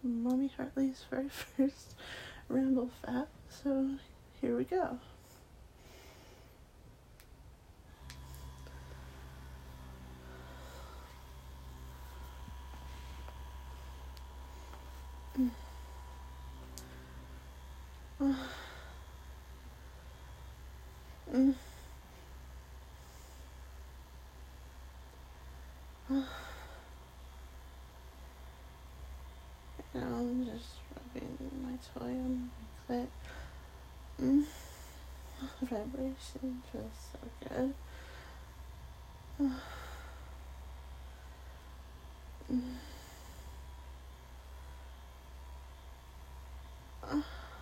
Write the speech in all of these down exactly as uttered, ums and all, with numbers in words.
Mommy Hartley's very first Ramble Fap, so here we go. Mm. Uh. Mm. Uh. Now I'm just rubbing my toy on my clit. Mm. Vibration feels so good. Uh. Mm. Uh.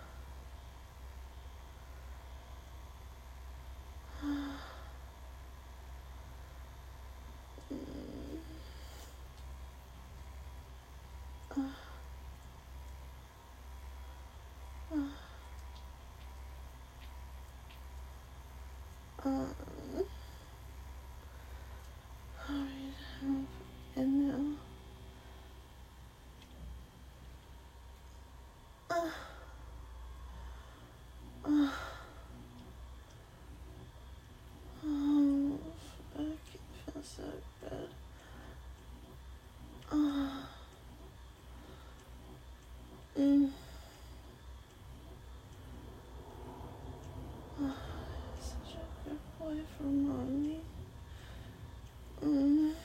Um, alright, and now, uh, uh, oh, fuck, it feels so good. Uh, mm, uh, such a good boy for mommy. Mm,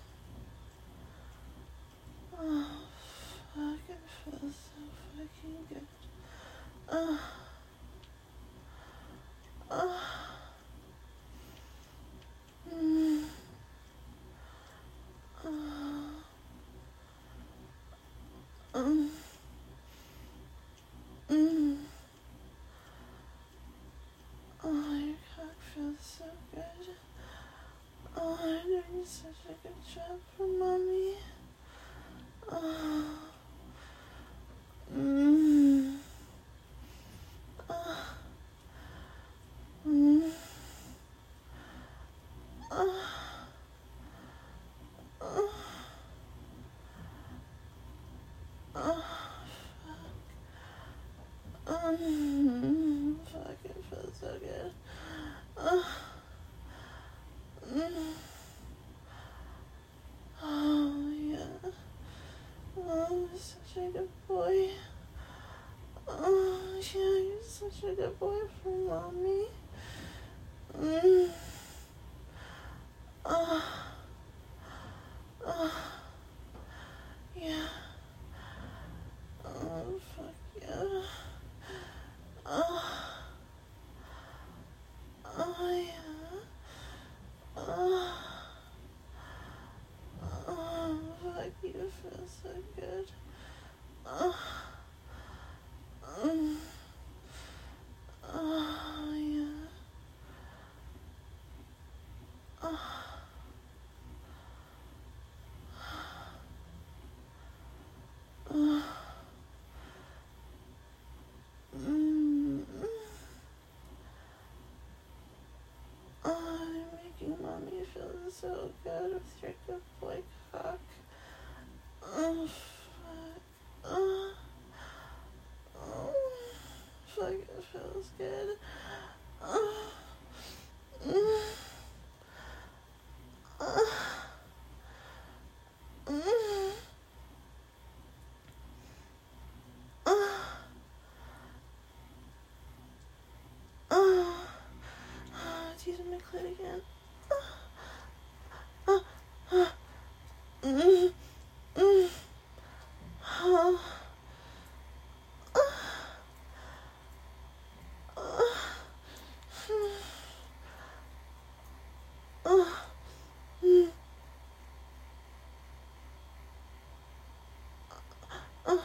oh, fuck, it feels so fucking good. Uh, uh, mm, uh, um, mm, oh, your cock feels so good. Oh, I'm doing such a good job for mommy. Oh, mm, oh, mm, oh, oh, oh, fuck. Um, fuck, it feels so good. Oh, mm, oh, yeah. Oh, you're such a good boy. Oh, yeah, you're such a good boy for mommy. Mm, oh, oh, yeah. Oh, fuck yeah. Oh, oh, yeah. Oh, oh, fuck, you feel so good. Oh, um, oh, yeah. Oh, oh, mm, oh, you're making mommy feel so good with your good boy cock. Oh, fuck. Oh, oh, fuck, it feels good. Oh, mm, oh, mm, oh, oh, oh, it's using my clit again. Oh, oh, mm, mm, oh, oh, oh, oh, mm, oh,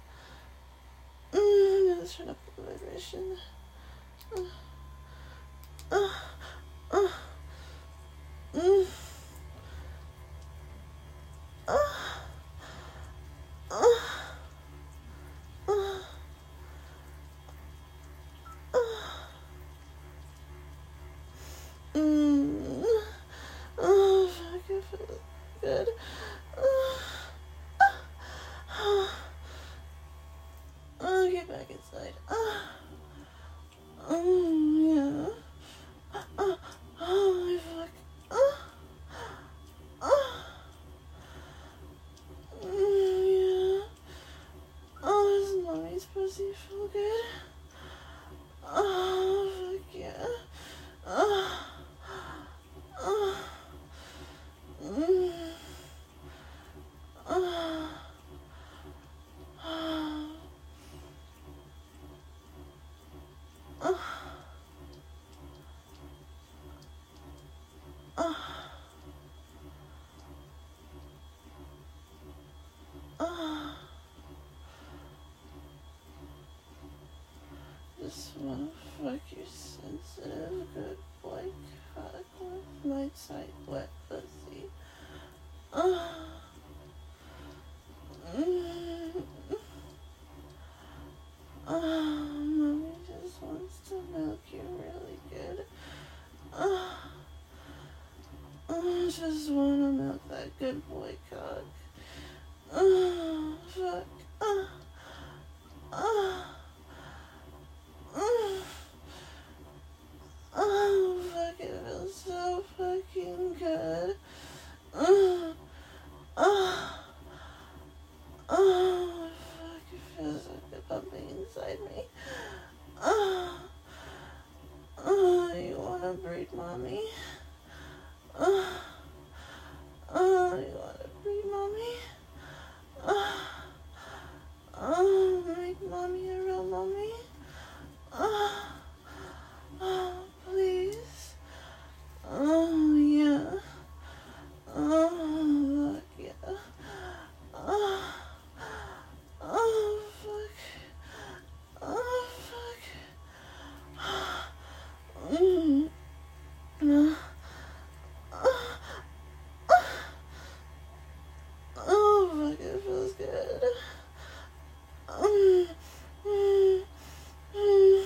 mm, let's turn up the vibration. Oh, oh, oh, mm, oh, oh, oh, oh, mm, oh, fuck, it feels good. Oh, oh, just wanna milk that good boy cock. Oh, fuck. Uh, uh, uh, oh, fuck, it feels so fucking good. Uh, uh, oh, fuck, it feels like a pumping inside me. Uh, uh, you wanna breed, mommy? Uh, uh, you wanna breed, mommy? Uh, uh, make mommy a real mommy? Uh, uh, please? Oh, yeah. Oh, fuck, yeah. Uh, oh, fuck. Oh, fuck. Mm. Uh, oh, fuck, it feels good. Um, mm, mm,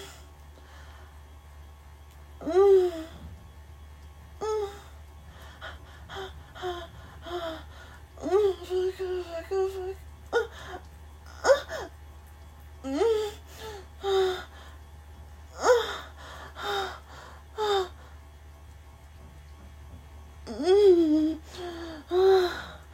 mm, mm. Oh, fuck, oh, fuck, oh, fuck. Uh, uh, mm, uh, uh, mm, uh,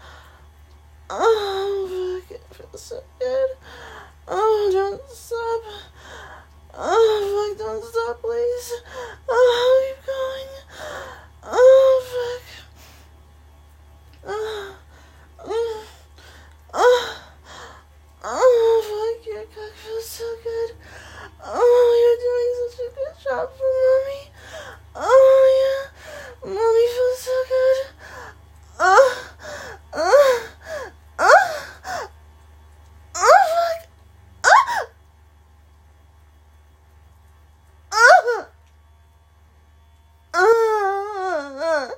oh, fuck, it feels so good. Oh, don't stop. Oh, fuck, don't stop, please. Oh, keep going. Oh, fuck. Oh, mm, oh, oh, fuck, your cock feels so good. Oh, you're doing such a good job for mommy. Oh, yeah. Mommy feels so good. Oh, oh, oh, oh, fuck. Oh, oh, oh,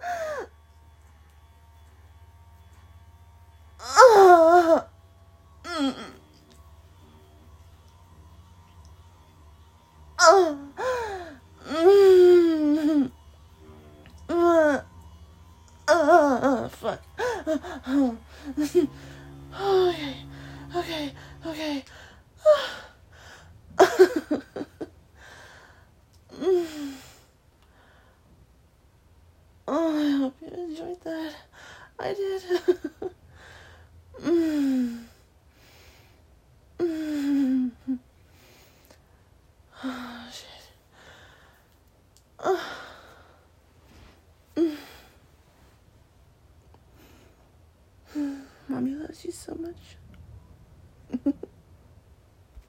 oh, mm, oh, mm, uh, uh, fuck. Oh, okay, okay, okay. Mm. Oh, I hope you enjoyed that. I did. mm. Mm. Oh, shit. Oh. Mm. Mommy loves you so much.